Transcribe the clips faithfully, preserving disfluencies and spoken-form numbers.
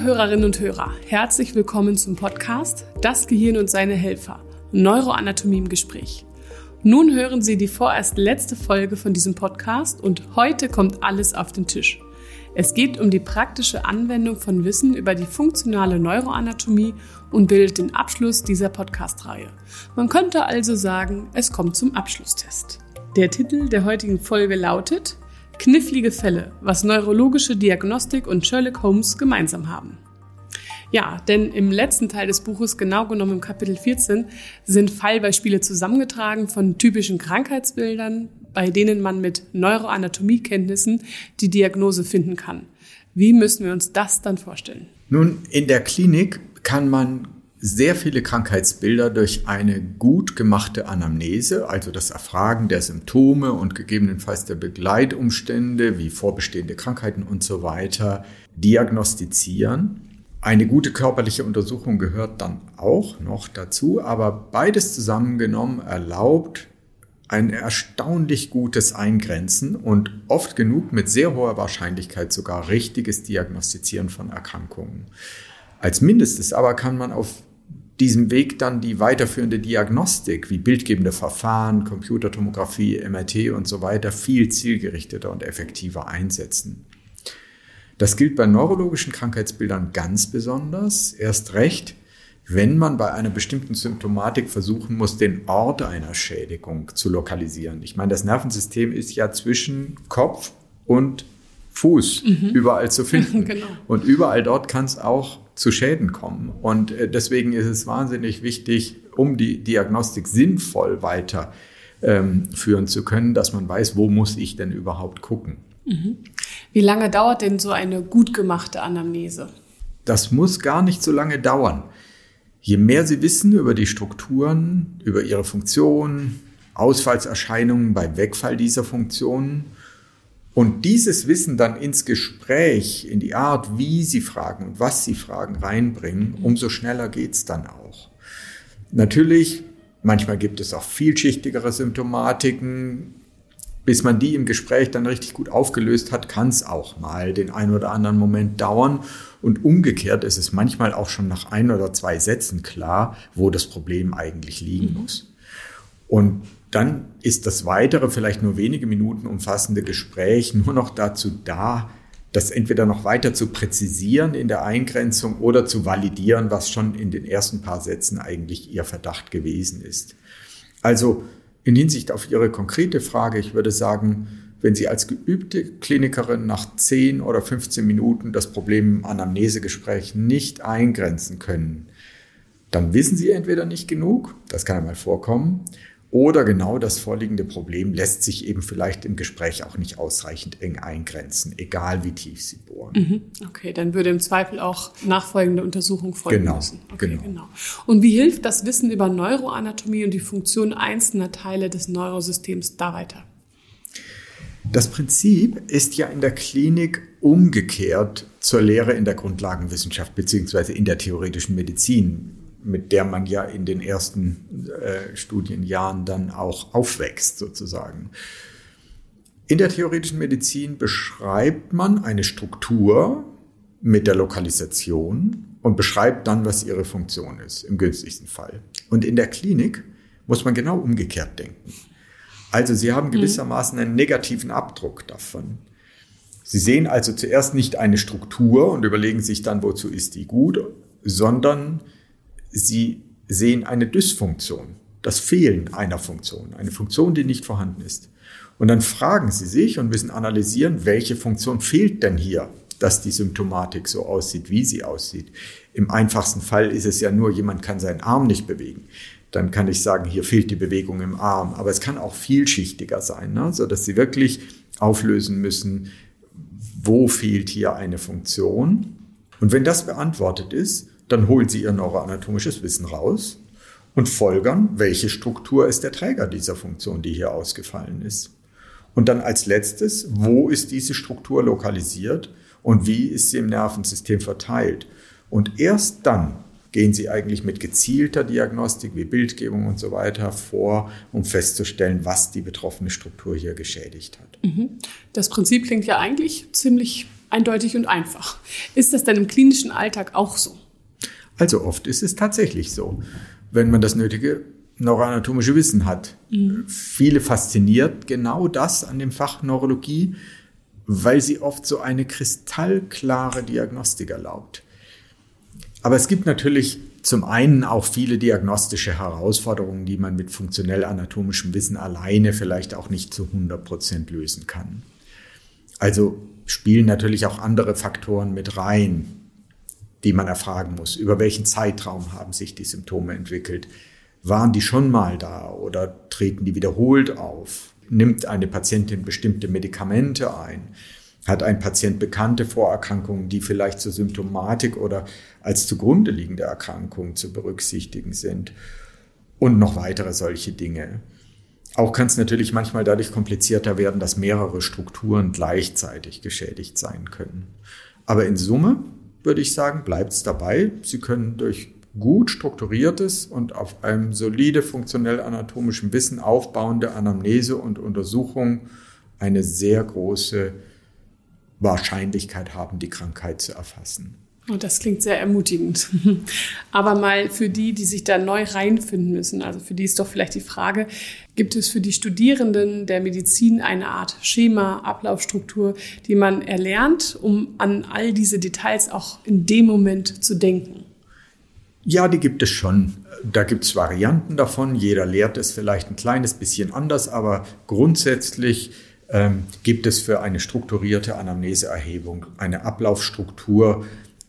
Liebe Hörerinnen und Hörer, herzlich willkommen zum Podcast Das Gehirn und seine Helfer, Neuroanatomie im Gespräch. Nun hören Sie die vorerst letzte Folge von diesem Podcast und heute kommt alles auf den Tisch. Es geht um die praktische Anwendung von Wissen über die funktionale Neuroanatomie und bildet den Abschluss dieser Podcast-Reihe. Man könnte also sagen, es kommt zum Abschlusstest. Der Titel der heutigen Folge lautet Knifflige Fälle, was neurologische Diagnostik und Sherlock Holmes gemeinsam haben. Ja, denn im letzten Teil des Buches, genau genommen im Kapitel vierzehn, sind Fallbeispiele zusammengetragen von typischen Krankheitsbildern, bei denen man mit Neuroanatomiekenntnissen die Diagnose finden kann. Wie müssen wir uns das dann vorstellen? Nun, in der Klinik kann man sehr viele Krankheitsbilder durch eine gut gemachte Anamnese, also das Erfragen der Symptome und gegebenenfalls der Begleitumstände wie vorbestehende Krankheiten und so weiter, diagnostizieren. Eine gute körperliche Untersuchung gehört dann auch noch dazu, aber beides zusammengenommen erlaubt ein erstaunlich gutes Eingrenzen und oft genug mit sehr hoher Wahrscheinlichkeit sogar richtiges Diagnostizieren von Erkrankungen. Als Mindestes aber kann man auf diesem Weg dann die weiterführende Diagnostik wie bildgebende Verfahren, Computertomographie, M R T und so weiter viel zielgerichteter und effektiver einsetzen. Das gilt bei neurologischen Krankheitsbildern ganz besonders, erst recht, wenn man bei einer bestimmten Symptomatik versuchen muss, den Ort einer Schädigung zu lokalisieren. Ich meine, das Nervensystem ist ja zwischen Kopf und Fuß mhm. überall zu finden. Genau. Und überall dort kann es auch zu Schäden kommen. Und deswegen ist es wahnsinnig wichtig, um die Diagnostik sinnvoll weiter ähm, führen zu können, dass man weiß, wo muss ich denn überhaupt gucken. Mhm. Wie lange dauert denn so eine gut gemachte Anamnese? Das muss gar nicht so lange dauern. Je mehr Sie wissen über die Strukturen, über ihre Funktion, Ausfallserscheinungen bei Wegfall dieser Funktionen und dieses Wissen dann ins Gespräch, in die Art, wie Sie fragen und was Sie fragen, reinbringen, umso schneller geht's dann auch. Natürlich, manchmal gibt es auch vielschichtigere Symptomatiken. Bis man die im Gespräch dann richtig gut aufgelöst hat, kann es auch mal den einen oder anderen Moment dauern. Und umgekehrt ist es manchmal auch schon nach ein oder zwei Sätzen klar, wo das Problem eigentlich liegen muss. Und dann ist das weitere, vielleicht nur wenige Minuten umfassende Gespräch nur noch dazu da, das entweder noch weiter zu präzisieren in der Eingrenzung oder zu validieren, was schon in den ersten paar Sätzen eigentlich Ihr Verdacht gewesen ist. Also in Hinsicht auf Ihre konkrete Frage, ich würde sagen, wenn Sie als geübte Klinikerin nach zehn oder fünfzehn Minuten das Problem im Anamnesegespräch nicht eingrenzen können, dann wissen Sie entweder nicht genug, das kann einmal vorkommen, oder genau das vorliegende Problem lässt sich eben vielleicht im Gespräch auch nicht ausreichend eng eingrenzen, egal wie tief Sie bohren. Mhm. Okay, dann würde im Zweifel auch nachfolgende Untersuchung folgen genau, müssen. Okay, genau. genau. Und wie hilft das Wissen über Neuroanatomie und die Funktion einzelner Teile des Neurosystems da weiter? Das Prinzip ist ja in der Klinik umgekehrt zur Lehre in der Grundlagenwissenschaft beziehungsweise in der theoretischen Medizin, mit der man ja in den ersten äh, Studienjahren dann auch aufwächst sozusagen. In der theoretischen Medizin beschreibt man eine Struktur mit der Lokalisation und beschreibt dann, was ihre Funktion ist, im günstigsten Fall. Und in der Klinik muss man genau umgekehrt denken. Also Sie haben gewissermaßen einen negativen Abdruck davon. Sie sehen also zuerst nicht eine Struktur und überlegen sich dann, wozu ist die gut, sondern Sie sehen eine Dysfunktion, das Fehlen einer Funktion, eine Funktion, die nicht vorhanden ist. Und dann fragen Sie sich und müssen analysieren, welche Funktion fehlt denn hier, dass die Symptomatik so aussieht, wie sie aussieht. Im einfachsten Fall ist es ja nur, jemand kann seinen Arm nicht bewegen. Dann kann ich sagen, hier fehlt die Bewegung im Arm. Aber es kann auch vielschichtiger sein, ne? Sodass Sie wirklich auflösen müssen, wo fehlt hier eine Funktion. Und wenn das beantwortet ist, dann holen Sie Ihr neuroanatomisches Wissen raus und folgern, welche Struktur ist der Träger dieser Funktion, die hier ausgefallen ist. Und dann als letztes, wo ist diese Struktur lokalisiert und wie ist sie im Nervensystem verteilt? Und erst dann gehen Sie eigentlich mit gezielter Diagnostik wie Bildgebung und so weiter vor, um festzustellen, was die betroffene Struktur hier geschädigt hat. Das Prinzip klingt ja eigentlich ziemlich eindeutig und einfach. Ist das denn im klinischen Alltag auch so? Also oft ist es tatsächlich so, wenn man das nötige neuroanatomische Wissen hat. Mhm. Viele fasziniert genau das an dem Fach Neurologie, weil sie oft so eine kristallklare Diagnostik erlaubt. Aber es gibt natürlich zum einen auch viele diagnostische Herausforderungen, die man mit funktionell-anatomischem Wissen alleine vielleicht auch nicht zu hundert Prozent lösen kann. Also spielen natürlich auch andere Faktoren mit rein, die man erfragen muss. Über welchen Zeitraum haben sich die Symptome entwickelt? Waren die schon mal da oder treten die wiederholt auf? Nimmt eine Patientin bestimmte Medikamente ein? Hat ein Patient bekannte Vorerkrankungen, die vielleicht zur Symptomatik oder als zugrunde liegende Erkrankungen zu berücksichtigen sind? Und noch weitere solche Dinge. Auch kann es natürlich manchmal dadurch komplizierter werden, dass mehrere Strukturen gleichzeitig geschädigt sein können. Aber in Summe würde ich sagen, bleibt es dabei. Sie können durch gut strukturiertes und auf einem solide funktionell-anatomischen Wissen aufbauende Anamnese und Untersuchung eine sehr große Wahrscheinlichkeit haben, die Krankheit zu erfassen. Und das klingt sehr ermutigend. Aber mal für die, die sich da neu reinfinden müssen, also für die ist doch vielleicht die Frage, gibt es für die Studierenden der Medizin eine Art Schema, Ablaufstruktur, die man erlernt, um an all diese Details auch in dem Moment zu denken? Ja, die gibt es schon. Da gibt es Varianten davon. Jeder lehrt es vielleicht ein kleines bisschen anders, aber grundsätzlich ähm, gibt es für eine strukturierte Anamneseerhebung eine Ablaufstruktur,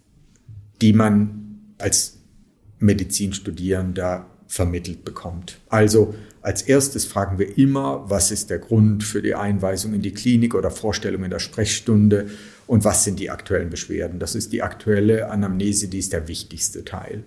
die man als Medizinstudierender vermittelt bekommt. Also als erstes fragen wir immer, was ist der Grund für die Einweisung in die Klinik oder Vorstellung in der Sprechstunde und was sind die aktuellen Beschwerden. Das ist die aktuelle Anamnese, die ist der wichtigste Teil.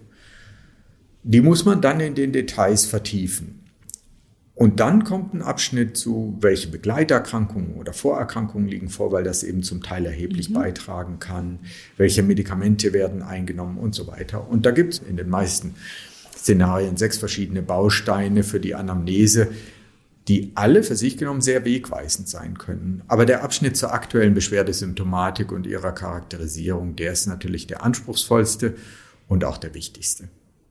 Die muss man dann in den Details vertiefen. Und dann kommt ein Abschnitt zu, welche Begleiterkrankungen oder Vorerkrankungen liegen vor, weil das eben zum Teil erheblich mhm. beitragen kann, welche Medikamente werden eingenommen und so weiter. Und da gibt es in den meisten Szenarien sechs verschiedene Bausteine für die Anamnese, die alle für sich genommen sehr wegweisend sein können. Aber der Abschnitt zur aktuellen Beschwerdesymptomatik und ihrer Charakterisierung, der ist natürlich der anspruchsvollste und auch der wichtigste.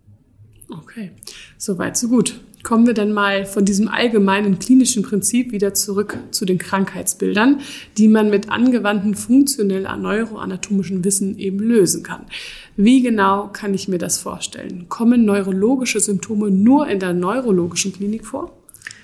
Okay, soweit so gut. Kommen wir dann mal von diesem allgemeinen klinischen Prinzip wieder zurück zu den Krankheitsbildern, die man mit angewandtem funktionell-neuroanatomischen Wissen eben lösen kann. Wie genau kann ich mir das vorstellen? Kommen neurologische Symptome nur in der neurologischen Klinik vor?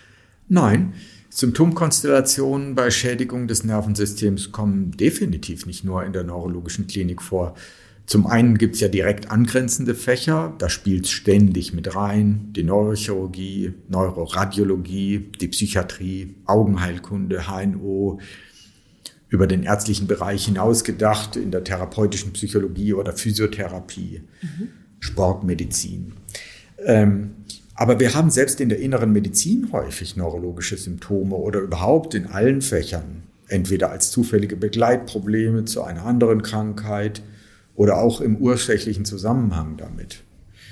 Nein, Symptomkonstellationen bei Schädigung des Nervensystems kommen definitiv nicht nur in der neurologischen Klinik vor. Zum einen gibt es ja direkt angrenzende Fächer, da spielt es ständig mit rein, die Neurochirurgie, Neuroradiologie, die Psychiatrie, Augenheilkunde, H N O, über den ärztlichen Bereich hinaus gedacht, in der therapeutischen Psychologie oder Physiotherapie, mhm. Sportmedizin. Ähm, aber wir haben selbst in der inneren Medizin häufig neurologische Symptome oder überhaupt in allen Fächern, entweder als zufällige Begleitprobleme zu einer anderen Krankheit, oder auch im ursächlichen Zusammenhang damit.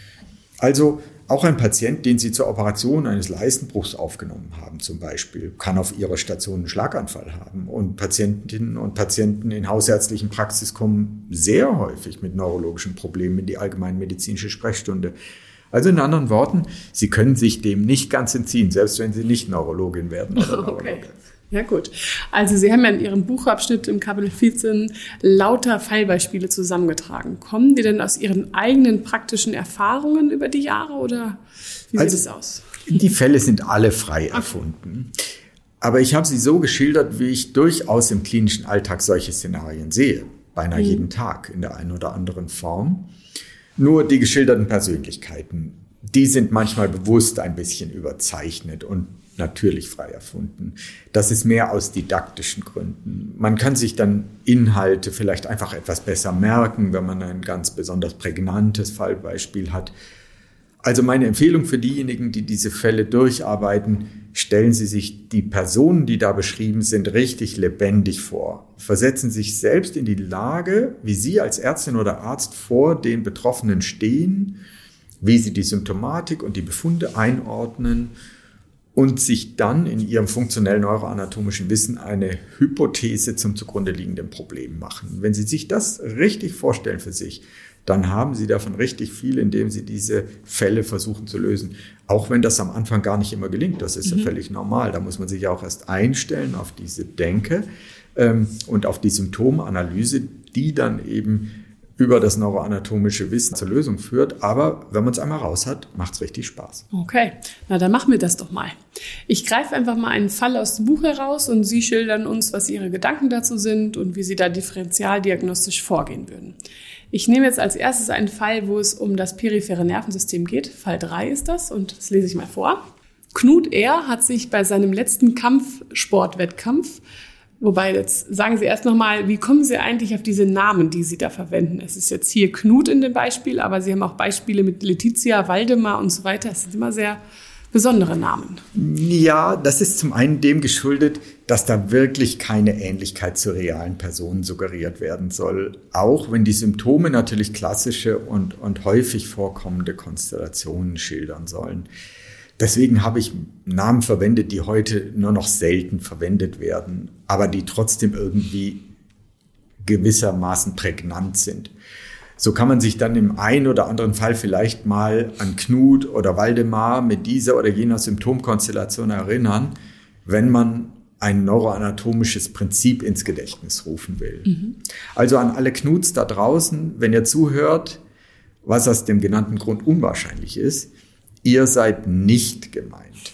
Also auch ein Patient, den Sie zur Operation eines Leistenbruchs aufgenommen haben zum Beispiel, kann auf Ihrer Station einen Schlaganfall haben. Und Patientinnen und Patienten in hausärztlichen Praxis kommen sehr häufig mit neurologischen Problemen in die allgemeinmedizinische Sprechstunde. Also in anderen Worten, Sie können sich dem nicht ganz entziehen, selbst wenn Sie nicht Neurologin werden oder Neurologe. Okay. Ja gut, also Sie haben ja in Ihrem Buchabschnitt im Kapitel vierzehn lauter Fallbeispiele zusammengetragen. Kommen die denn aus Ihren eigenen praktischen Erfahrungen über die Jahre oder wie also, sieht es aus? Die Fälle sind alle frei erfunden. Aber ich habe sie so geschildert, wie ich durchaus im klinischen Alltag solche Szenarien sehe. Beinahe mhm. jeden Tag in der einen oder anderen Form. Nur die geschilderten Persönlichkeiten, die sind manchmal bewusst ein bisschen überzeichnet und natürlich frei erfunden. Das ist mehr aus didaktischen Gründen. Man kann sich dann Inhalte vielleicht einfach etwas besser merken, wenn man ein ganz besonders prägnantes Fallbeispiel hat. Also meine Empfehlung für diejenigen, die diese Fälle durcharbeiten, stellen Sie sich die Personen, die da beschrieben sind, richtig lebendig vor. Versetzen Sie sich selbst in die Lage, wie Sie als Ärztin oder Arzt vor den Betroffenen stehen, wie Sie die Symptomatik und die Befunde einordnen und sich dann in ihrem funktionell neuroanatomischen Wissen eine Hypothese zum zugrunde liegenden Problem machen. Wenn Sie sich das richtig vorstellen für sich, dann haben Sie davon richtig viel, indem Sie diese Fälle versuchen zu lösen. Auch wenn das am Anfang gar nicht immer gelingt, das ist mhm. ja völlig normal. Da muss man sich ja auch erst einstellen auf diese Denke ähm, und auf die Symptomanalyse, die dann eben über das neuroanatomische Wissen zur Lösung führt. Aber wenn man es einmal raus hat, macht es richtig Spaß. Okay, na dann machen wir das doch mal. Ich greife einfach mal einen Fall aus dem Buch heraus und Sie schildern uns, was Ihre Gedanken dazu sind und wie Sie da differentialdiagnostisch vorgehen würden. Ich nehme jetzt als erstes einen Fall, wo es um das periphere Nervensystem geht. Fall drei ist das und das lese ich mal vor. Knut R. hat sich bei seinem letzten Kampfsportwettkampf Wobei, jetzt sagen Sie erst nochmal, wie kommen Sie eigentlich auf diese Namen, die Sie da verwenden? Es ist jetzt hier Knut in dem Beispiel, aber Sie haben auch Beispiele mit Letizia, Waldemar und so weiter. Es sind immer sehr besondere Namen. Ja, das ist zum einen dem geschuldet, dass da wirklich keine Ähnlichkeit zu realen Personen suggeriert werden soll. Auch wenn die Symptome natürlich klassische und, und häufig vorkommende Konstellationen schildern sollen. Deswegen habe ich Namen verwendet, die heute nur noch selten verwendet werden, aber die trotzdem irgendwie gewissermaßen prägnant sind. So kann man sich dann im einen oder anderen Fall vielleicht mal an Knut oder Waldemar mit dieser oder jener Symptomkonstellation erinnern, wenn man ein neuroanatomisches Prinzip ins Gedächtnis rufen will. Mhm. Also an alle Knuts da draußen, wenn ihr zuhört, was aus dem genannten Grund unwahrscheinlich ist, ihr seid nicht gemeint.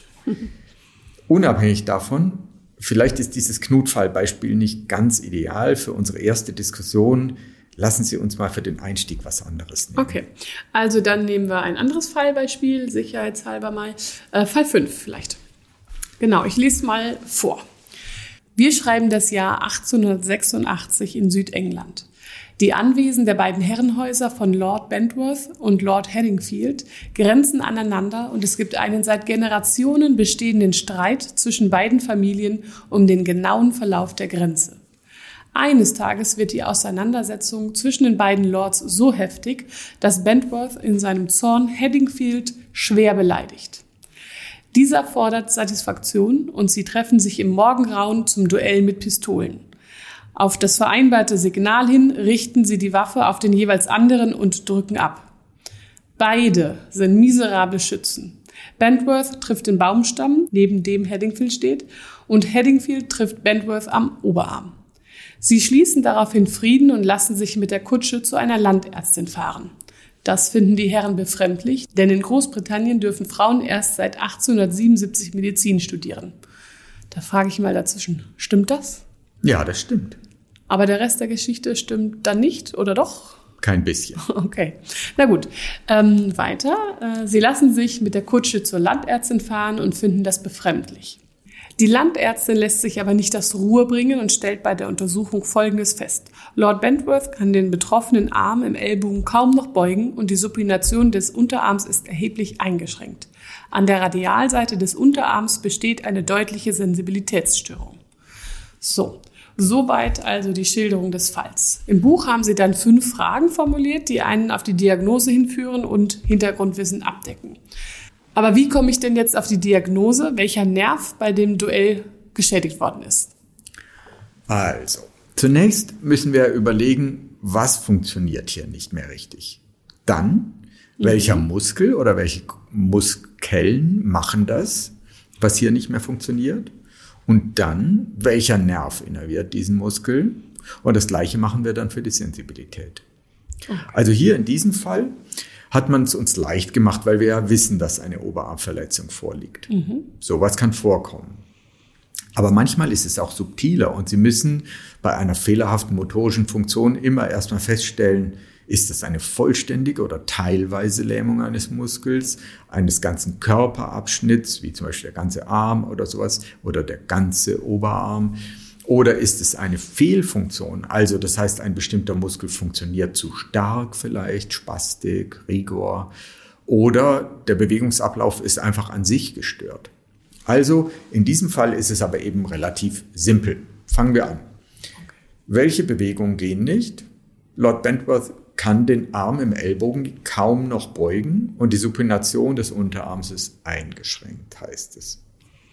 Unabhängig davon, vielleicht ist dieses Knut-Fall-Beispiel nicht ganz ideal für unsere erste Diskussion. Lassen Sie uns mal für den Einstieg was anderes nehmen. Okay, also dann nehmen wir ein anderes Fallbeispiel, sicherheitshalber mal. Äh, Fall fünf vielleicht. Genau, ich lese mal vor. Wir schreiben das Jahr achtzehnhundertsechsundachtzig in Südengland. Die Anwesen der beiden Herrenhäuser von Lord Bentworth und Lord Haddingfield grenzen aneinander und es gibt einen seit Generationen bestehenden Streit zwischen beiden Familien um den genauen Verlauf der Grenze. Eines Tages wird die Auseinandersetzung zwischen den beiden Lords so heftig, dass Bentworth in seinem Zorn Haddingfield schwer beleidigt. Dieser fordert Satisfaktion und sie treffen sich im Morgengrauen zum Duell mit Pistolen. Auf das vereinbarte Signal hin richten sie die Waffe auf den jeweils anderen und drücken ab. Beide sind miserable Schützen. Bentworth trifft den Baumstamm, neben dem Haddingfield steht, und Haddingfield trifft Bentworth am Oberarm. Sie schließen daraufhin Frieden und lassen sich mit der Kutsche zu einer Landärztin fahren. Das finden die Herren befremdlich, denn in Großbritannien dürfen Frauen erst seit achtzehnhundertsiebenundsiebzig Medizin studieren. Da frage ich mal dazwischen, stimmt das? Ja, das stimmt. Aber der Rest der Geschichte stimmt dann nicht, oder doch? Kein bisschen. Okay, na gut. Ähm, weiter. Äh, sie lassen sich mit der Kutsche zur Landärztin fahren und finden das befremdlich. Die Landärztin lässt sich aber nicht aus Ruhe bringen und stellt bei der Untersuchung Folgendes fest. Lord Bentworth kann den betroffenen Arm im Ellbogen kaum noch beugen und die Supination des Unterarms ist erheblich eingeschränkt. An der Radialseite des Unterarms besteht eine deutliche Sensibilitätsstörung. So. Soweit also die Schilderung des Falls. Im Buch haben Sie dann fünf Fragen formuliert, die einen auf die Diagnose hinführen und Hintergrundwissen abdecken. Aber wie komme ich denn jetzt auf die Diagnose, welcher Nerv bei dem Duell geschädigt worden ist? Also, zunächst müssen wir überlegen, was funktioniert hier nicht mehr richtig. Dann, mhm. welcher Muskel oder welche Muskeln machen das, was hier nicht mehr funktioniert? Und dann, welcher Nerv innerviert diesen Muskel? Und das Gleiche machen wir dann für die Sensibilität. Okay. Also hier in diesem Fall hat man es uns leicht gemacht, weil wir ja wissen, dass eine Oberarmverletzung vorliegt. Mhm. Sowas kann vorkommen. Aber manchmal ist es auch subtiler und Sie müssen bei einer fehlerhaften motorischen Funktion immer erstmal feststellen, ist das eine vollständige oder teilweise Lähmung eines Muskels, eines ganzen Körperabschnitts, wie zum Beispiel der ganze Arm oder sowas, oder der ganze Oberarm? Oder ist es eine Fehlfunktion? Also das heißt, ein bestimmter Muskel funktioniert zu stark vielleicht, Spastik, Rigor, oder der Bewegungsablauf ist einfach an sich gestört. Also in diesem Fall ist es aber eben relativ simpel. Fangen wir an. Okay. Welche Bewegungen gehen nicht? Lord Bentworth kann den Arm im Ellbogen kaum noch beugen und die Supination des Unterarms ist eingeschränkt, heißt es.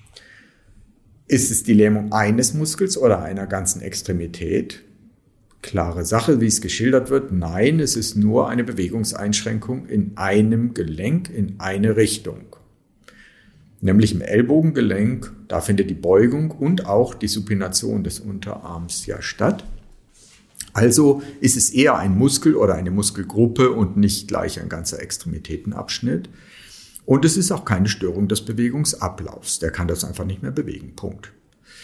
Ist es die Lähmung eines Muskels oder einer ganzen Extremität? Klare Sache, wie es geschildert wird. Nein, es ist nur eine Bewegungseinschränkung in einem Gelenk in eine Richtung. Nämlich im Ellbogengelenk, da findet die Beugung und auch die Supination des Unterarms ja statt. Also ist es eher ein Muskel oder eine Muskelgruppe und nicht gleich ein ganzer Extremitätenabschnitt. Und es ist auch keine Störung des Bewegungsablaufs. Der kann das einfach nicht mehr bewegen. Punkt.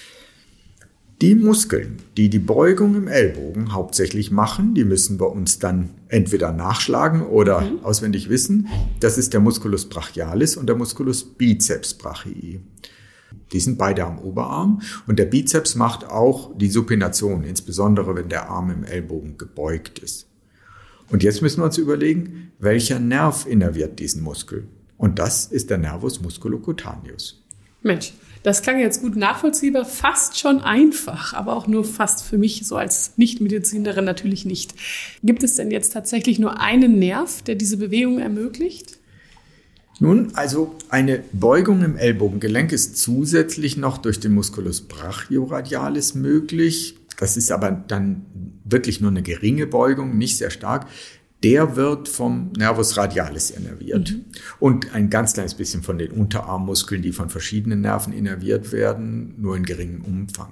Die Muskeln, die die Beugung im Ellbogen hauptsächlich machen, die müssen wir uns dann entweder nachschlagen oder mhm. auswendig wissen. Das ist der Musculus brachialis und der Musculus biceps brachii. Die sind beide am Oberarm und der Bizeps macht auch die Supination, insbesondere wenn der Arm im Ellbogen gebeugt ist. Und jetzt müssen wir uns überlegen, welcher Nerv innerviert diesen Muskel? Und das ist der Nervus musculocutaneus. Mensch, das klang jetzt gut nachvollziehbar, fast schon einfach, aber auch nur fast für mich so als Nichtmedizinerin natürlich nicht. Gibt es denn jetzt tatsächlich nur einen Nerv, der diese Bewegung ermöglicht? Nun, also eine Beugung im Ellbogengelenk ist zusätzlich noch durch den Musculus brachioradialis möglich. Das ist aber dann wirklich nur eine geringe Beugung, nicht sehr stark. Der wird vom Nervus radialis innerviert mhm. und ein ganz kleines bisschen von den Unterarmmuskeln, die von verschiedenen Nerven innerviert werden, nur in geringem Umfang.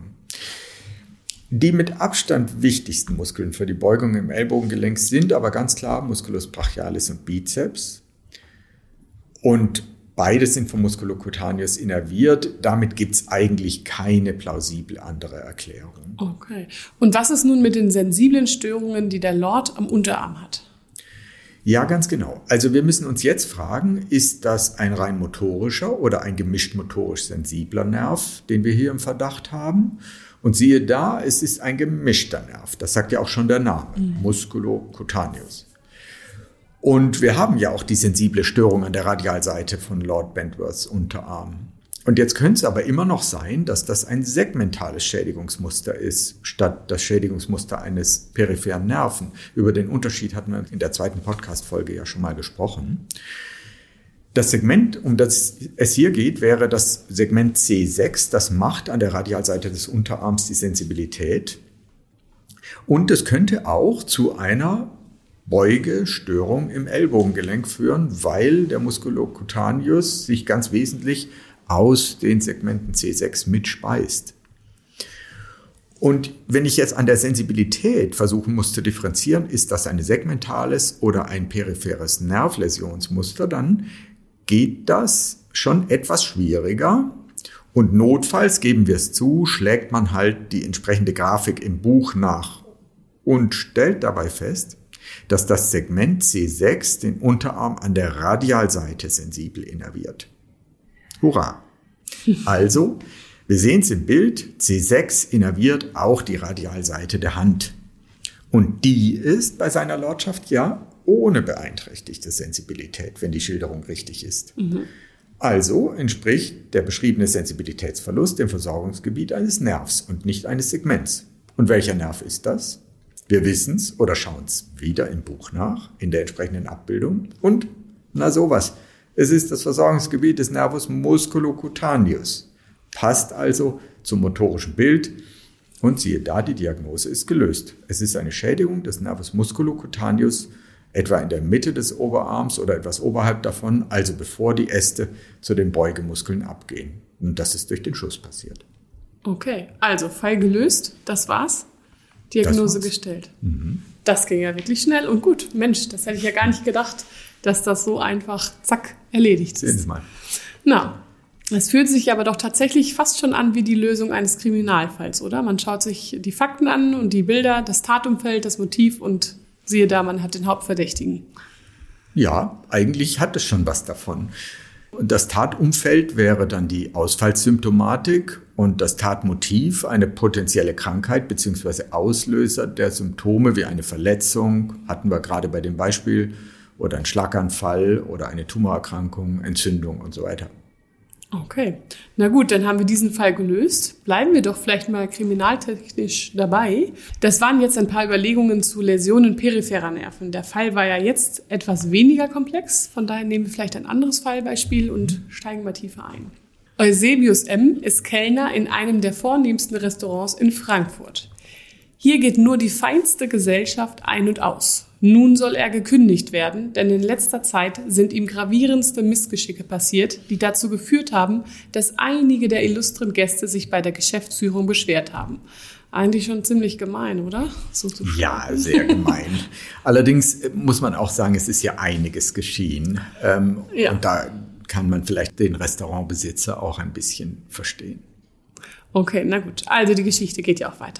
Die mit Abstand wichtigsten Muskeln für die Beugung im Ellbogengelenk sind aber ganz klar Musculus brachialis und Bizeps. Und beides sind vom Musculocutaneus innerviert. Damit gibt es eigentlich keine plausible andere Erklärung. Okay. Und was ist nun mit den sensiblen Störungen, die der Lord am Unterarm hat? Ja, ganz genau. Also wir müssen uns jetzt fragen, ist das ein rein motorischer oder ein gemischt motorisch-sensibler Nerv, den wir hier im Verdacht haben? Und siehe da, es ist ein gemischter Nerv. Das sagt ja auch schon der Name, mhm. Musculocutaneus. Und wir haben ja auch die sensible Störung an der Radialseite von Lord Bentworths Unterarm. Und jetzt könnte es aber immer noch sein, dass das ein segmentales Schädigungsmuster ist, statt das Schädigungsmuster eines peripheren Nerven. Über den Unterschied hatten wir in der zweiten Podcast-Folge ja schon mal gesprochen. Das Segment, um das es hier geht, wäre das Segment C sechs. Das macht an der Radialseite des Unterarms die Sensibilität. Und es könnte auch zu einer Beugestörung im Ellbogengelenk führen, weil der Musculocutaneus sich ganz wesentlich aus den Segmenten C sechs mitspeist. Und wenn ich jetzt an der Sensibilität versuchen muss zu differenzieren, ist das ein segmentales oder ein peripheres Nervläsionsmuster, dann geht das schon etwas schwieriger. Und notfalls, geben wir es zu, schlägt man halt die entsprechende Grafik im Buch nach und stellt dabei fest, dass das Segment C sechs den Unterarm an der Radialseite sensibel innerviert. Hurra! Also, wir sehen es im Bild, C sechs innerviert auch die Radialseite der Hand. Und die ist bei seiner Lordschaft ja ohne beeinträchtigte Sensibilität, wenn die Schilderung richtig ist. Mhm. Also entspricht der beschriebene Sensibilitätsverlust dem Versorgungsgebiet eines Nervs und nicht eines Segments. Und welcher Nerv ist das? Wir wissen es oder schauen es wieder im Buch nach, in der entsprechenden Abbildung. Und, na sowas, es ist das Versorgungsgebiet des Nervus musculocutaneus. Passt also zum motorischen Bild und siehe da, die Diagnose ist gelöst. Es ist eine Schädigung des Nervus musculocutaneus, etwa in der Mitte des Oberarms oder etwas oberhalb davon, also bevor die Äste zu den Beugemuskeln abgehen. Und das ist durch den Schuss passiert. Okay, also Fall gelöst, das war's. Diagnose gestellt. Mhm. Das ging ja wirklich schnell und gut. Mensch, das hätte ich ja gar nicht gedacht, dass das so einfach, zack, erledigt ist. Sehen Sie mal. Na, es fühlt sich aber doch tatsächlich fast schon an wie die Lösung eines Kriminalfalls, oder? Man schaut sich die Fakten an und die Bilder, das Tatumfeld, das Motiv und siehe da, man hat den Hauptverdächtigen. Ja, eigentlich hat es schon was davon. Das Tatumfeld wäre dann die Ausfallssymptomatik und das Tatmotiv eine potenzielle Krankheit bzw. Auslöser der Symptome wie eine Verletzung, hatten wir gerade bei dem Beispiel, oder ein Schlaganfall oder eine Tumorerkrankung, Entzündung und so weiter. Okay, na gut, dann haben wir diesen Fall gelöst. Bleiben wir doch vielleicht mal kriminaltechnisch dabei. Das waren jetzt ein paar Überlegungen zu Läsionen peripherer Nerven. Der Fall war ja jetzt etwas weniger komplex, von daher nehmen wir vielleicht ein anderes Fallbeispiel und steigen mal tiefer ein. Eusebius M. ist Kellner in einem der vornehmsten Restaurants in Frankfurt. Hier geht nur die feinste Gesellschaft ein und aus. Nun soll er gekündigt werden, denn in letzter Zeit sind ihm gravierendste Missgeschicke passiert, die dazu geführt haben, dass einige der illustren Gäste sich bei der Geschäftsführung beschwert haben. Eigentlich schon ziemlich gemein, oder? So zu ja, sehr gemein. Allerdings muss man auch sagen, es ist ja einiges geschehen. Ähm, ja. Und da kann man vielleicht den Restaurantbesitzer auch ein bisschen verstehen. Okay, na gut. Also die Geschichte geht ja auch weiter.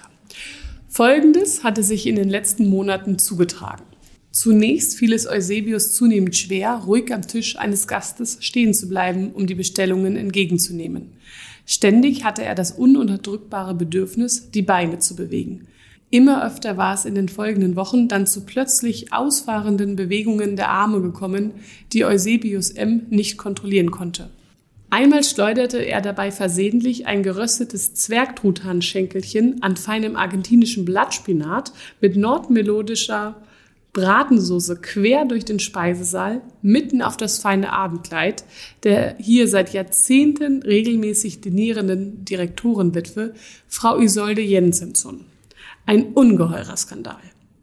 Folgendes hatte sich in den letzten Monaten zugetragen. Zunächst fiel es Eusebius zunehmend schwer, ruhig am Tisch eines Gastes stehen zu bleiben, um die Bestellungen entgegenzunehmen. Ständig hatte er das ununterdrückbare Bedürfnis, die Beine zu bewegen. Immer öfter war es in den folgenden Wochen dann zu plötzlich ausfahrenden Bewegungen der Arme gekommen, die Eusebius M. nicht kontrollieren konnte. Einmal schleuderte er dabei versehentlich ein geröstetes Zwergtruthahnschenkelchen an feinem argentinischen Blattspinat mit nordmelodischer Bratensoße quer durch den Speisesaal, mitten auf das feine Abendkleid der hier seit Jahrzehnten regelmäßig dinierenden Direktorenwitwe, Frau Isolde Jensenson. Ein ungeheurer Skandal.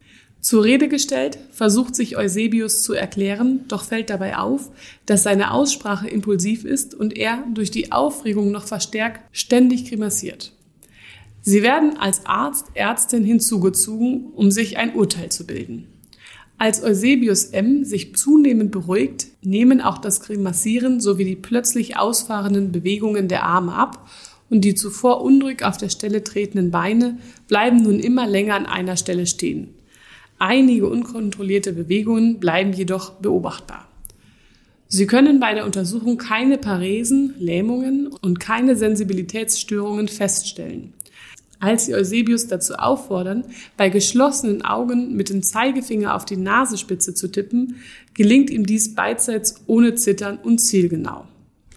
Zur Rede gestellt, versucht sich Eusebius zu erklären, doch fällt dabei auf, dass seine Aussprache impulsiv ist und er durch die Aufregung noch verstärkt ständig grimassiert. Sie werden als Arzt, Ärztin hinzugezogen, um sich ein Urteil zu bilden. Als Eusebius M. sich zunehmend beruhigt, nehmen auch das Grimassieren sowie die plötzlich ausfahrenden Bewegungen der Arme ab und die zuvor unruhig auf der Stelle tretenden Beine bleiben nun immer länger an einer Stelle stehen. Einige unkontrollierte Bewegungen bleiben jedoch beobachtbar. Sie können bei der Untersuchung keine Paresen, Lähmungen und keine Sensibilitätsstörungen feststellen. Als sie Eusebius dazu auffordern, bei geschlossenen Augen mit dem Zeigefinger auf die Nasenspitze zu tippen, gelingt ihm dies beidseits ohne Zittern und zielgenau.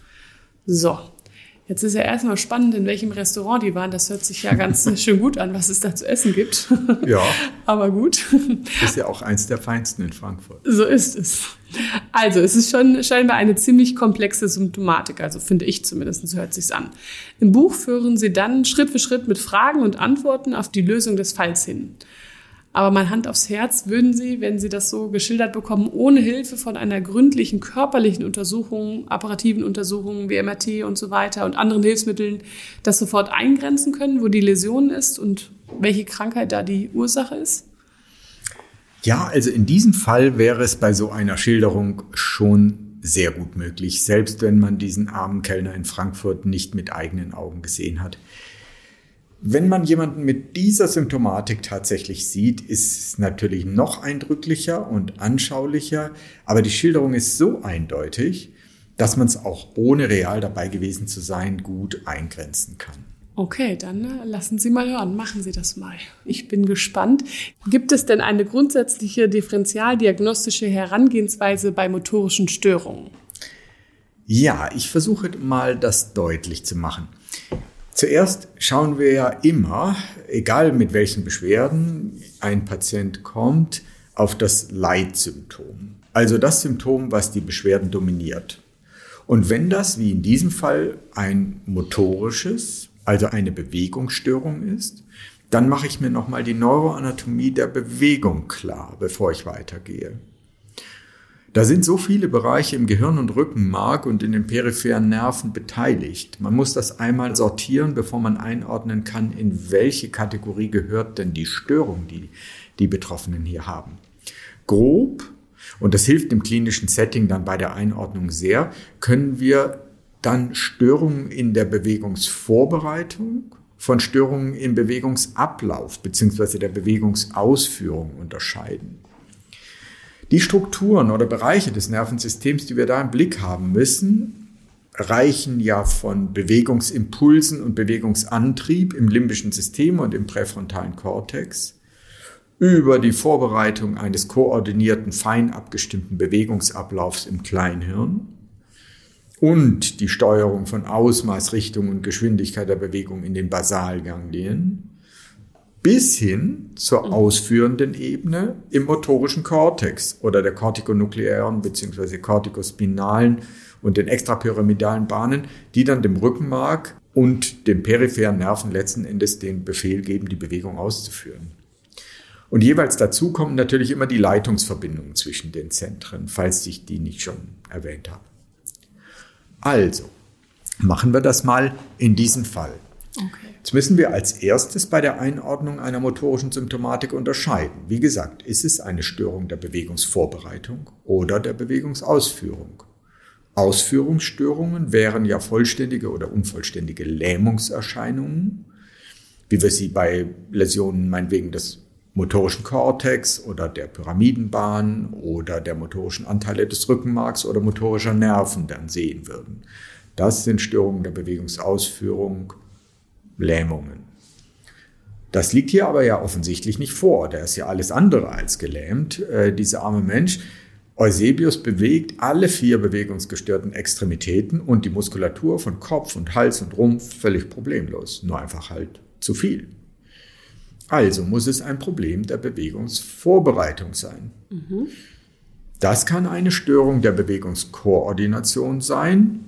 So. Jetzt ist ja erstmal spannend, in welchem Restaurant die waren. Das hört sich ja ganz schön gut an, was es da zu essen gibt. Ja. Aber gut. Ist ja auch eins der feinsten in Frankfurt. So ist es. Also, es ist schon scheinbar eine ziemlich komplexe Symptomatik. Also, finde ich zumindest, so hört sich's an. Im Buch führen sie dann Schritt für Schritt mit Fragen und Antworten auf die Lösung des Falls hin. Aber mal Hand aufs Herz, würden Sie, wenn Sie das so geschildert bekommen, ohne Hilfe von einer gründlichen körperlichen Untersuchung, apparativen Untersuchungen wie M R T und so weiter und anderen Hilfsmitteln, das sofort eingrenzen können, wo die Läsion ist und welche Krankheit da die Ursache ist? Ja, also in diesem Fall wäre es bei so einer Schilderung schon sehr gut möglich, selbst wenn man diesen armen Kellner in Frankfurt nicht mit eigenen Augen gesehen hat. Wenn man jemanden mit dieser Symptomatik tatsächlich sieht, ist es natürlich noch eindrücklicher und anschaulicher, aber die Schilderung ist so eindeutig, dass man es auch ohne real dabei gewesen zu sein gut eingrenzen kann. Okay, dann äh, lassen Sie mal hören, machen Sie das mal. Ich bin gespannt. Gibt es denn eine grundsätzliche differentialdiagnostische Herangehensweise bei motorischen Störungen? Ja, ich versuche mal, das deutlich zu machen. Zuerst schauen wir ja immer, egal mit welchen Beschwerden ein Patient kommt, auf das Leitsymptom. Also das Symptom, was die Beschwerden dominiert. Und wenn das, wie in diesem Fall, ein motorisches, also eine Bewegungsstörung ist, dann mache ich mir nochmal die Neuroanatomie der Bewegung klar, bevor ich weitergehe. Da sind so viele Bereiche im Gehirn und Rückenmark und in den peripheren Nerven beteiligt. Man muss das einmal sortieren, bevor man einordnen kann, in welche Kategorie gehört denn die Störung, die die Betroffenen hier haben. Grob, und das hilft im klinischen Setting dann bei der Einordnung sehr, können wir dann Störungen in der Bewegungsvorbereitung von Störungen im Bewegungsablauf bzw. der Bewegungsausführung unterscheiden. Die Strukturen oder Bereiche des Nervensystems, die wir da im Blick haben müssen, reichen ja von Bewegungsimpulsen und Bewegungsantrieb im limbischen System und im präfrontalen Kortex über die Vorbereitung eines koordinierten, fein abgestimmten Bewegungsablaufs im Kleinhirn und die Steuerung von Ausmaß, Richtung und Geschwindigkeit der Bewegung in den Basalganglien bis hin zur ausführenden Ebene im motorischen Kortex oder der kortikonuklearen bzw. kortikospinalen und den extrapyramidalen Bahnen, die dann dem Rückenmark und dem peripheren Nerven letzten Endes den Befehl geben, die Bewegung auszuführen. Und jeweils dazu kommen natürlich immer die Leitungsverbindungen zwischen den Zentren, falls ich die nicht schon erwähnt habe. Also, machen wir das mal in diesem Fall. Okay. Jetzt müssen wir als erstes bei der Einordnung einer motorischen Symptomatik unterscheiden. Wie gesagt, ist es eine Störung der Bewegungsvorbereitung oder der Bewegungsausführung? Ausführungsstörungen wären ja vollständige oder unvollständige Lähmungserscheinungen, wie wir sie bei Läsionen meinetwegen des motorischen Kortex oder der Pyramidenbahn oder der motorischen Anteile des Rückenmarks oder motorischer Nerven dann sehen würden. Das sind Störungen der Bewegungsausführung, Lähmungen. Das liegt hier aber ja offensichtlich nicht vor. Der ist ja alles andere als gelähmt, äh, dieser arme Mensch. Eusebius bewegt alle vier bewegungsgestörten Extremitäten und die Muskulatur von Kopf und Hals und Rumpf völlig problemlos. Nur einfach halt zu viel. Also muss es ein Problem der Bewegungsvorbereitung sein. Mhm. Das kann eine Störung der Bewegungskoordination sein,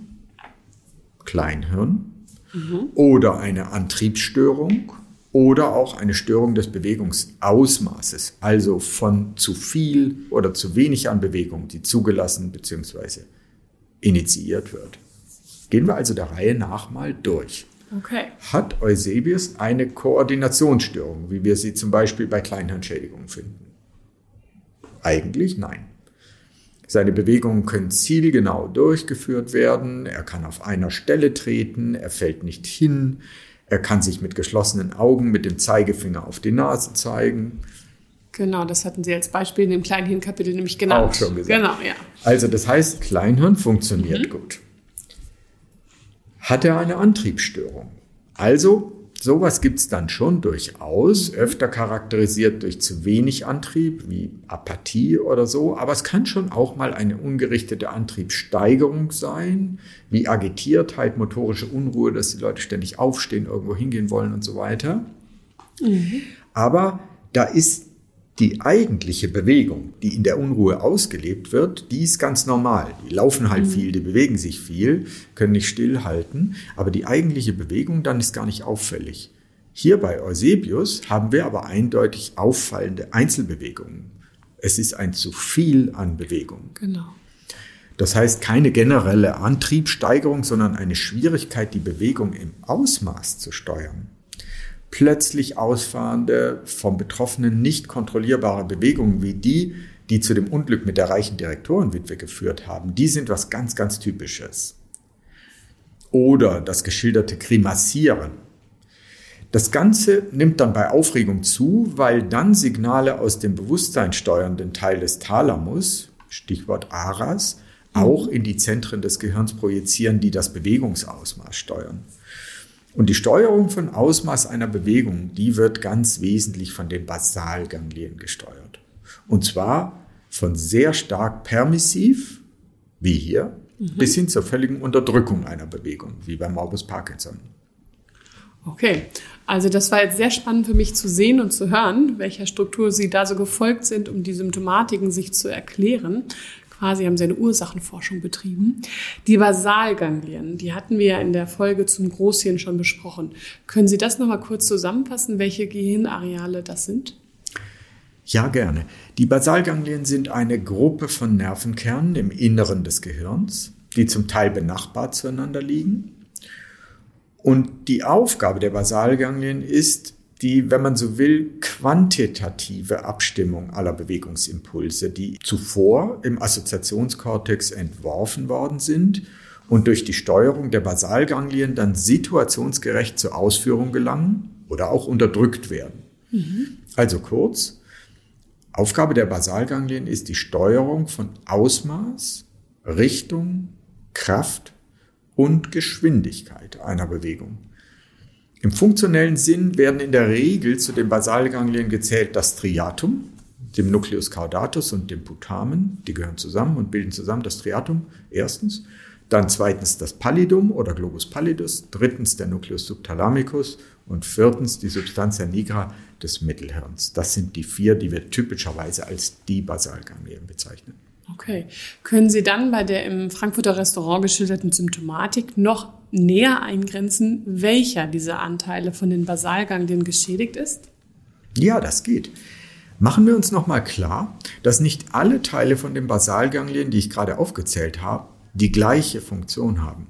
Kleinhirn, mhm. oder eine Antriebsstörung oder auch eine Störung des Bewegungsausmaßes, also von zu viel oder zu wenig an Bewegung, die zugelassen bzw. initiiert wird. Gehen wir also der Reihe nach mal durch. Okay. Hat Eusebius eine Koordinationsstörung, wie wir sie zum Beispiel bei Kleinhirnschädigungen finden? Eigentlich nein. Seine Bewegungen können zielgenau durchgeführt werden, er kann auf einer Stelle treten, er fällt nicht hin, er kann sich mit geschlossenen Augen mit dem Zeigefinger auf die Nase zeigen. Genau, das hatten Sie als Beispiel in dem Kleinhirnkapitel nämlich genannt. Auch schon gesagt. Genau, ja. Also das heißt, Kleinhirn funktioniert mhm. gut. Hat er eine Antriebsstörung? Also, sowas gibt es dann schon durchaus, öfter charakterisiert durch zu wenig Antrieb, wie Apathie oder so, aber es kann schon auch mal eine ungerichtete Antriebssteigerung sein, wie Agitiertheit, motorische Unruhe, dass die Leute ständig aufstehen, irgendwo hingehen wollen und so weiter. Mhm. Aber da ist die eigentliche Bewegung, die in der Unruhe ausgelebt wird, die ist ganz normal. Die laufen halt mhm. viel, die bewegen sich viel, können nicht stillhalten, aber die eigentliche Bewegung dann ist gar nicht auffällig. Hier bei Eusebius haben wir aber eindeutig auffallende Einzelbewegungen. Es ist ein zu viel an Bewegung. Genau. Das heißt keine generelle Antriebssteigerung, sondern eine Schwierigkeit, die Bewegung im Ausmaß zu steuern. Plötzlich ausfahrende, vom Betroffenen nicht kontrollierbare Bewegungen wie die, die zu dem Unglück mit der reichen Direktorenwitwe geführt haben, die sind was ganz, ganz Typisches. Oder das geschilderte Grimassieren. Das Ganze nimmt dann bei Aufregung zu, weil dann Signale aus dem bewusstseinssteuernden Teil des Thalamus, Stichwort Aras, auch in die Zentren des Gehirns projizieren, die das Bewegungsausmaß steuern. Und die Steuerung von Ausmaß einer Bewegung, die wird ganz wesentlich von den Basalganglien gesteuert. Und zwar von sehr stark permissiv, wie hier, mhm. bis hin zur völligen Unterdrückung einer Bewegung, wie bei Morbus Parkinson. Okay, also das war jetzt sehr spannend für mich zu sehen und zu hören, welcher Struktur Sie da so gefolgt sind, um die Symptomatiken sich zu erklären. Quasi haben Sie eine Ursachenforschung betrieben. Die Basalganglien, die hatten wir ja in der Folge zum Großhirn schon besprochen. Können Sie das nochmal kurz zusammenfassen, welche Gehirnareale das sind? Ja, gerne. Die Basalganglien sind eine Gruppe von Nervenkernen im Inneren des Gehirns, die zum Teil benachbart zueinander liegen. Und die Aufgabe der Basalganglien ist die, wenn man so will, quantitative Abstimmung aller Bewegungsimpulse, die zuvor im Assoziationskortex entworfen worden sind und durch die Steuerung der Basalganglien dann situationsgerecht zur Ausführung gelangen oder auch unterdrückt werden. Mhm. Also kurz, Aufgabe der Basalganglien ist die Steuerung von Ausmaß, Richtung, Kraft und Geschwindigkeit einer Bewegung. Im funktionellen Sinn werden in der Regel zu den Basalganglien gezählt das Striatum, dem Nucleus caudatus und dem Putamen. Die gehören zusammen und bilden zusammen das Striatum, erstens. Dann zweitens das Pallidum oder Globus pallidus, drittens der Nucleus subthalamicus und viertens die Substantia nigra des Mittelhirns. Das sind die vier, die wir typischerweise als die Basalganglien bezeichnen. Okay. Können Sie dann bei der im Frankfurter Restaurant geschilderten Symptomatik noch näher eingrenzen, welcher dieser Anteile von den Basalganglien geschädigt ist? Ja, das geht. Machen wir uns nochmal klar, dass nicht alle Teile von den Basalganglien, die ich gerade aufgezählt habe, die gleiche Funktion haben.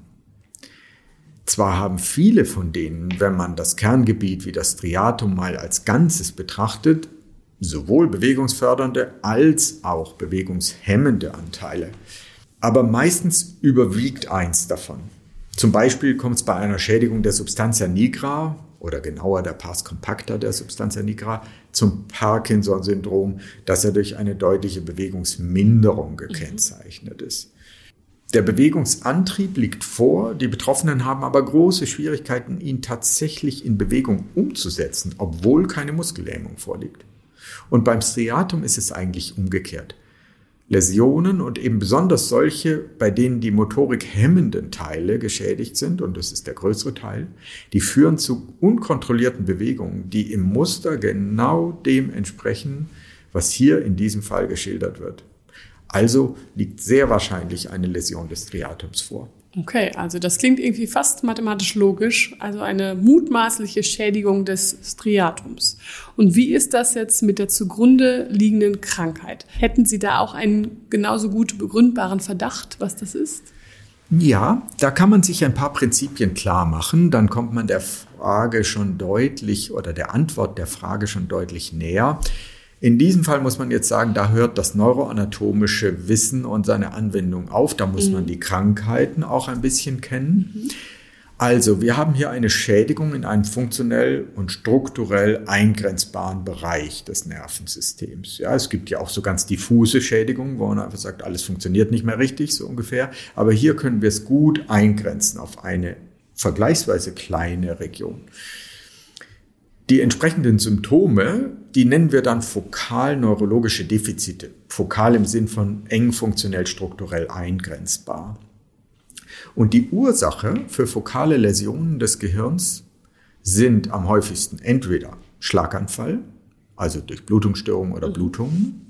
Zwar haben viele von denen, wenn man das Kerngebiet wie das Striatum mal als Ganzes betrachtet, sowohl bewegungsfördernde als auch bewegungshemmende Anteile. Aber meistens überwiegt eins davon. Zum Beispiel kommt es bei einer Schädigung der Substantia nigra oder genauer der Pars compacta der Substantia nigra zum Parkinson-Syndrom, das ja durch eine deutliche Bewegungsminderung gekennzeichnet ist. Der Bewegungsantrieb liegt vor, die Betroffenen haben aber große Schwierigkeiten, ihn tatsächlich in Bewegung umzusetzen, obwohl keine Muskellähmung vorliegt. Und beim Striatum ist es eigentlich umgekehrt. Läsionen und eben besonders solche, bei denen die Motorik hemmenden Teile geschädigt sind, und das ist der größere Teil, die führen zu unkontrollierten Bewegungen, die im Muster genau dem entsprechen, was hier in diesem Fall geschildert wird. Also liegt sehr wahrscheinlich eine Läsion des Striatums vor. Okay, also das klingt irgendwie fast mathematisch logisch, also eine mutmaßliche Schädigung des Striatums. Und wie ist das jetzt mit der zugrunde liegenden Krankheit? Hätten Sie da auch einen genauso gut begründbaren Verdacht, was das ist? Ja, da kann man sich ein paar Prinzipien klar machen, dann kommt man der Frage schon deutlich oder der Antwort der Frage schon deutlich näher. In diesem Fall muss man jetzt sagen, da hört das neuroanatomische Wissen und seine Anwendung auf. Da muss mhm. man die Krankheiten auch ein bisschen kennen. Mhm. Also, wir haben hier eine Schädigung in einem funktionell und strukturell eingrenzbaren Bereich des Nervensystems. Ja, es gibt ja auch so ganz diffuse Schädigungen, wo man einfach sagt, alles funktioniert nicht mehr richtig, so ungefähr. Aber hier können wir es gut eingrenzen auf eine vergleichsweise kleine Region. Die entsprechenden Symptome, die nennen wir dann fokal-neurologische Defizite. Fokal im Sinn von eng funktionell strukturell eingrenzbar. Und die Ursache für fokale Läsionen des Gehirns sind am häufigsten entweder Schlaganfall, also durch Blutungsstörungen oder Blutungen,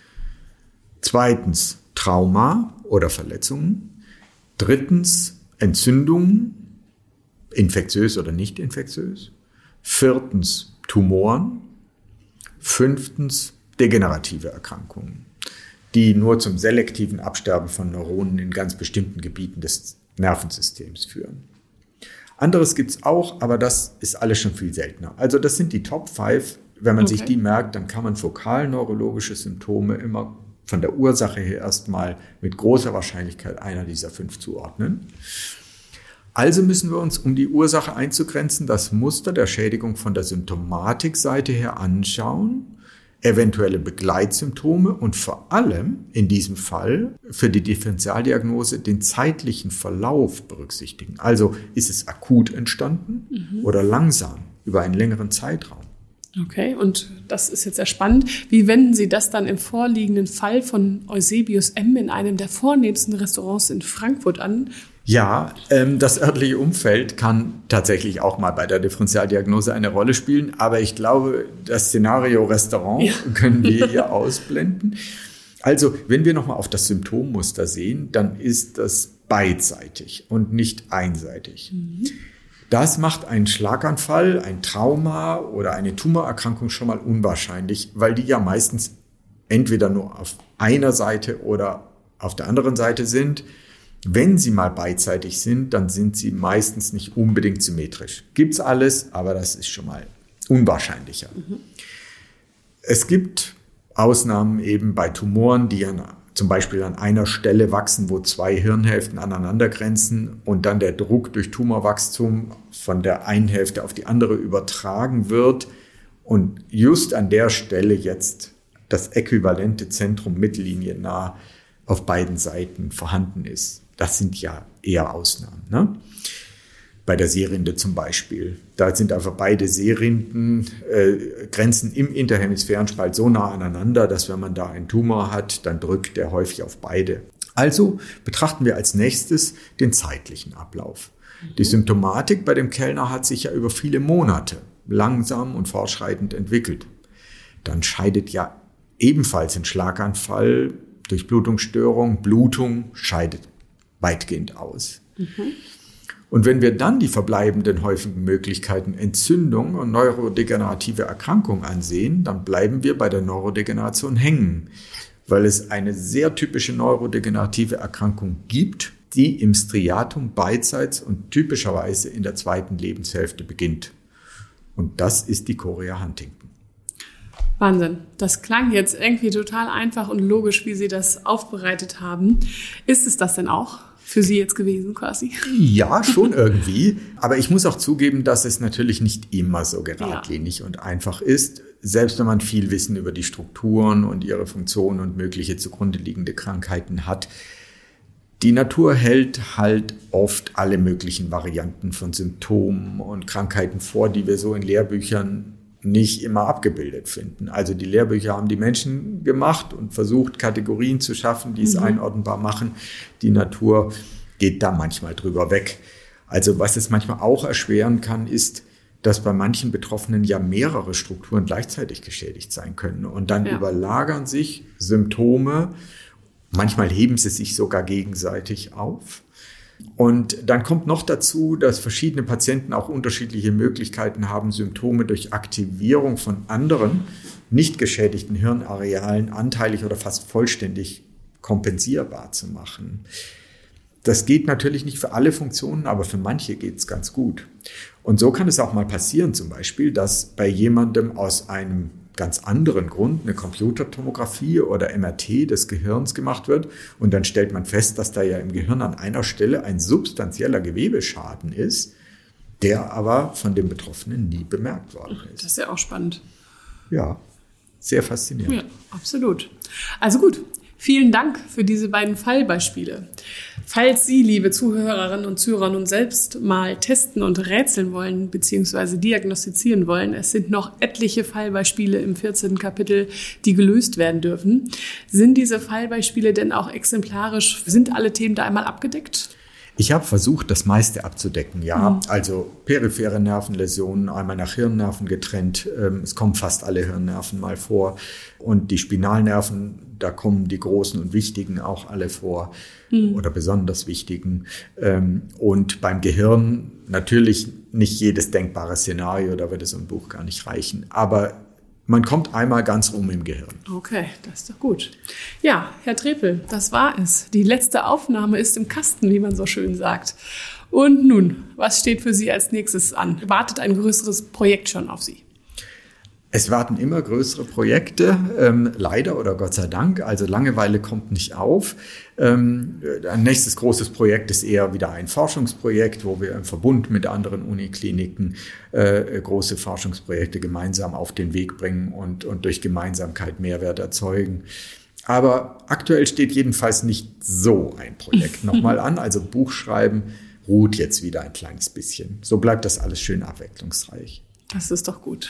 zweitens Trauma oder Verletzungen, drittens Entzündungen, infektiös oder nicht infektiös, viertens Tumoren, fünftens degenerative Erkrankungen, die nur zum selektiven Absterben von Neuronen in ganz bestimmten Gebieten des Nervensystems führen. Anderes gibt es auch, aber das ist alles schon viel seltener. Also das sind die Top fünf. Wenn man okay. sich die merkt, dann kann man fokal-neurologische Symptome immer von der Ursache her erstmal mit großer Wahrscheinlichkeit einer dieser fünf zuordnen. Also müssen wir uns, um die Ursache einzugrenzen, das Muster der Schädigung von der Symptomatikseite her anschauen, eventuelle Begleitsymptome und vor allem in diesem Fall für die Differentialdiagnose den zeitlichen Verlauf berücksichtigen. Also ist es akut entstanden mhm. oder langsam über einen längeren Zeitraum? Okay, und das ist jetzt sehr spannend. Wie wenden Sie das dann im vorliegenden Fall von Eusebius M. in einem der vornehmsten Restaurants in Frankfurt an? Ja, ähm, das örtliche Umfeld kann tatsächlich auch mal bei der Differentialdiagnose eine Rolle spielen, aber ich glaube, das Szenario Restaurant ja. können wir hier ausblenden. Also, wenn wir nochmal auf das Symptommuster sehen, dann ist das beidseitig und nicht einseitig. Mhm. Das macht einen Schlaganfall, ein Trauma oder eine Tumorerkrankung schon mal unwahrscheinlich, weil die ja meistens entweder nur auf einer Seite oder auf der anderen Seite sind. Wenn sie mal beidseitig sind, dann sind sie meistens nicht unbedingt symmetrisch. Gibt's alles, aber das ist schon mal unwahrscheinlicher. Mhm. Es gibt Ausnahmen eben bei Tumoren, die an, zum Beispiel an einer Stelle wachsen, wo zwei Hirnhälften aneinander grenzen und dann der Druck durch Tumorwachstum von der einen Hälfte auf die andere übertragen wird und just an der Stelle jetzt das äquivalente Zentrum mittelliniennah auf beiden Seiten vorhanden ist. Das sind ja eher Ausnahmen, ne? Bei der Sehrinde zum Beispiel. Da sind einfach beide Sehrinden, äh, Grenzen im Interhemisphärenspalt so nah aneinander, dass wenn man da einen Tumor hat, dann drückt der häufig auf beide. Also betrachten wir als nächstes den zeitlichen Ablauf. Mhm. Die Symptomatik bei dem Kellner hat sich ja über viele Monate langsam und fortschreitend entwickelt. Dann scheidet ja ebenfalls ein Schlaganfall Durchblutungsstörung, Blutung scheidet weitgehend aus. Mhm. Und wenn wir dann die verbleibenden häufigen Möglichkeiten Entzündung und neurodegenerative Erkrankung ansehen, dann bleiben wir bei der Neurodegeneration hängen, weil es eine sehr typische neurodegenerative Erkrankung gibt, die im Striatum beidseits und typischerweise in der zweiten Lebenshälfte beginnt. Und das ist die Chorea Huntington. Wahnsinn. Das klang jetzt irgendwie total einfach und logisch, wie Sie das aufbereitet haben. Ist es das denn auch für Sie jetzt gewesen quasi? Ja, schon irgendwie. Aber ich muss auch zugeben, dass es natürlich nicht immer so geradlinig ja. und einfach ist. Selbst wenn man viel Wissen über die Strukturen und ihre Funktionen und mögliche zugrunde liegende Krankheiten hat. Die Natur hält halt oft alle möglichen Varianten von Symptomen und Krankheiten vor, die wir so in Lehrbüchern nicht immer abgebildet finden. Also die Lehrbücher haben die Menschen gemacht und versucht, Kategorien zu schaffen, die es mhm. einordnbar machen. Die Natur geht da manchmal drüber weg. Also was es manchmal auch erschweren kann, ist, dass bei manchen Betroffenen ja mehrere Strukturen gleichzeitig geschädigt sein können. Und dann ja. überlagern sich Symptome. Manchmal heben sie sich sogar gegenseitig auf. Und dann kommt noch dazu, dass verschiedene Patienten auch unterschiedliche Möglichkeiten haben, Symptome durch Aktivierung von anderen nicht geschädigten Hirnarealen anteilig oder fast vollständig kompensierbar zu machen. Das geht natürlich nicht für alle Funktionen, aber für manche geht es ganz gut. Und so kann es auch mal passieren, zum Beispiel, dass bei jemandem aus einem ganz anderen Grund eine Computertomographie oder M R T des Gehirns gemacht wird und dann stellt man fest, dass da ja im Gehirn an einer Stelle ein substanzieller Gewebeschaden ist, der aber von dem Betroffenen nie bemerkt worden ist. Das ist ja auch spannend. Ja, sehr faszinierend. Ja, absolut. Also gut. Vielen Dank für diese beiden Fallbeispiele. Falls Sie, liebe Zuhörerinnen und Zuhörer, nun selbst mal testen und rätseln wollen bzw. diagnostizieren wollen, es sind noch etliche Fallbeispiele im vierzehnten Kapitel, die gelöst werden dürfen. Sind diese Fallbeispiele denn auch exemplarisch? Sind alle Themen da einmal abgedeckt? Ich habe versucht, das meiste abzudecken, ja. Mhm. Also periphere Nervenläsionen, einmal nach Hirnnerven getrennt. Es kommen fast alle Hirnnerven mal vor. Und die Spinalnerven, da kommen die großen und wichtigen auch alle vor mhm. oder besonders wichtigen. Und beim Gehirn natürlich nicht jedes denkbare Szenario, da würde so ein Buch gar nicht reichen. Aber man kommt einmal ganz rum im Gehirn. Okay, das ist doch gut. Ja, Herr Trepel, das war es. Die letzte Aufnahme ist im Kasten, wie man so schön sagt. Und nun, was steht für Sie als nächstes an? Wartet ein größeres Projekt schon auf Sie? Es warten immer größere Projekte, ähm, leider oder Gott sei Dank. Also Langeweile kommt nicht auf. Ähm, ein nächstes großes Projekt ist eher wieder ein Forschungsprojekt, wo wir im Verbund mit anderen Unikliniken äh, große Forschungsprojekte gemeinsam auf den Weg bringen und, und durch Gemeinsamkeit Mehrwert erzeugen. Aber aktuell steht jedenfalls nicht so ein Projekt nochmal an. Also Buchschreiben ruht jetzt wieder ein kleines bisschen. So bleibt das alles schön abwechslungsreich. Das ist doch gut.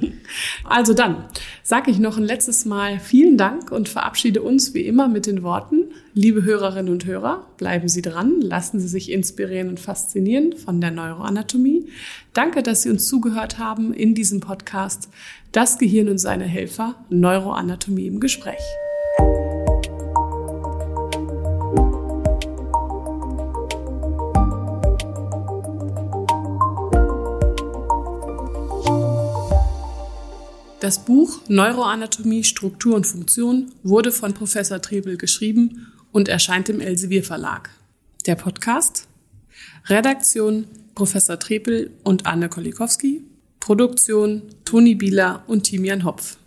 Also dann sage ich noch ein letztes Mal vielen Dank und verabschiede uns wie immer mit den Worten: Liebe Hörerinnen und Hörer, bleiben Sie dran, lassen Sie sich inspirieren und faszinieren von der Neuroanatomie. Danke, dass Sie uns zugehört haben in diesem Podcast Das Gehirn und seine Helfer, Neuroanatomie im Gespräch. Das Buch Neuroanatomie, Struktur und Funktion wurde von Professor Trepel geschrieben und erscheint im Elsevier Verlag. Der Podcast: Redaktion Professor Trepel und Anne Kolikowski, Produktion Toni Bieler und Timian Hopf.